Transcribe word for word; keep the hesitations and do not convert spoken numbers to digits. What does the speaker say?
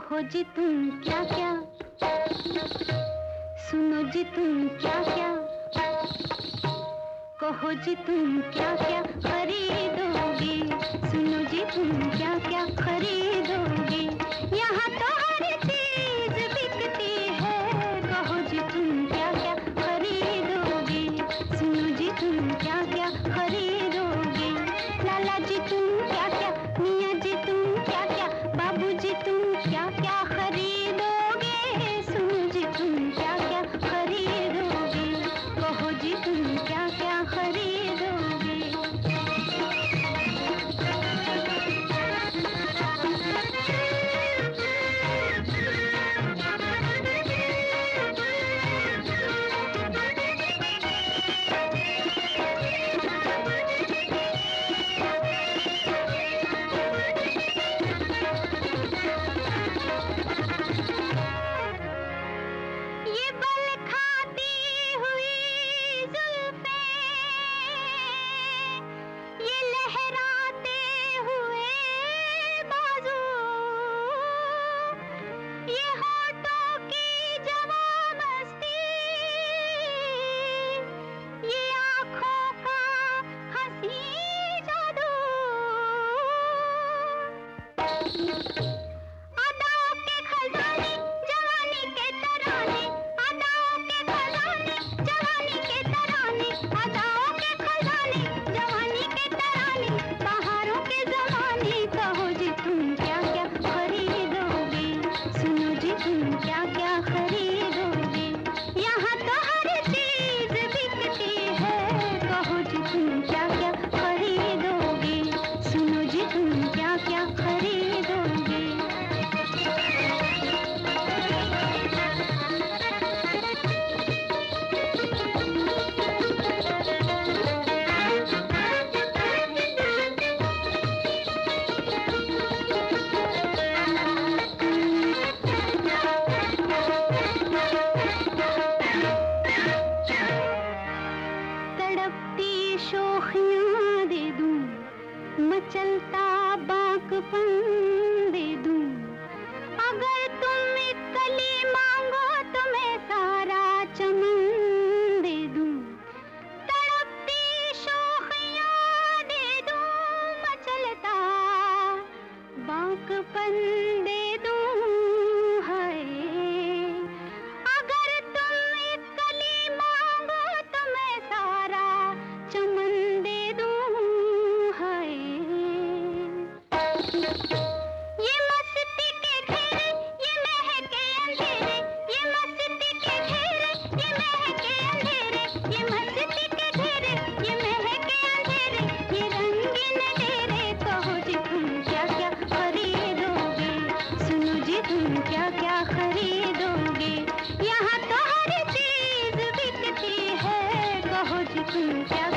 कहो जी तुम क्या क्या, सुनो जी तुम क्या क्या, कहो जी तुम क्या क्या खरीदोगे, सुनो जी तुम क्या क्या खरीदोगे। यहाँ तो हर चीज बिकती है, कहो जी तुम क्या क्या खरीदोगे, सुनो जी तुम क्या क्या खरीदोगे। लाला जी तुम क्या क्या, मियाँ जी तुम क्या क्या, बाबू जी तुम क्या क्या खरीदोगे, सुनो जी तुम क्या क्या खरीदोगे, कहो जी तुम क्या क्या खरीदोगे। ये बल खाती हुई जुल्फें, ये लहराते हुए बाजू, ये होठों की जवां मस्ती, ये आँखों का हंसी जादू, अदाओं के खजाने जवानी के तराने, अदाओं के खजाने जवानी के तराने, अदाओं के खजाने जवानी के तराने, बहारों के ज़माने, कहो जी तुम क्या क्या खरीदोगे, सुनो जी तुम क्या क्या खरीदोगे। यहाँ तो हर चीज बिकती है, कहो जी तुम क्या क्या खरीदोगे, सुनो जी तुम क्या क्या खरीदोगे। तड़पती शोखियाँ दे दूं, मचलता बांकपन दे दूं, अगर तुम एक कली मांगो तो मैं सारा चमन दे दूं। तड़पती शोखियाँ दे दूं, मचलता बांकपन दे दूं, हाय अगर तुम एक कली मांगो तो मैं सारा चमन दे दूं, हाय। ये मस्ती के घेरे, ये महके अंधेरे, ये मस्ती के घेरे, ये महके अंधेरे, ये मस्ती के घेरे, ये महके अंधेरे, ये रंगीन डेरे, कहो जी तुम क्या क्या खरीदोगे, सुनो जी तुम क्या क्या खरीदोगे। यहाँ तो हर चीज बिकती है, कहो जी तुम क्या